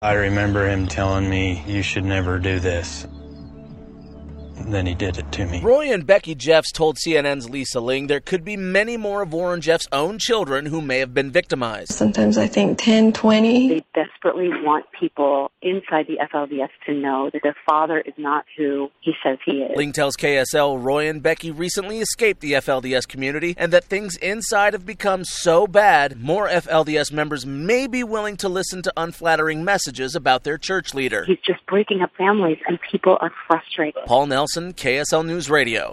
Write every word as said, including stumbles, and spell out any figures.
I remember him telling me, you should never do this. Then he did it to me. Roy and Becky Jeffs told C N N's Lisa Ling there could be many more of Warren Jeffs' own children who may have been victimized. Sometimes I think ten, twenty. They desperately want people inside the F L D S to know that their father is not who he says he is. Ling tells K S L Roy and Becky recently escaped the F L D S community and that things inside have become so bad, more F L D S members may be willing to listen to unflattering messages about their church leader. He's just breaking up families and people are frustrated. Paul Nelson, K S L News Radio.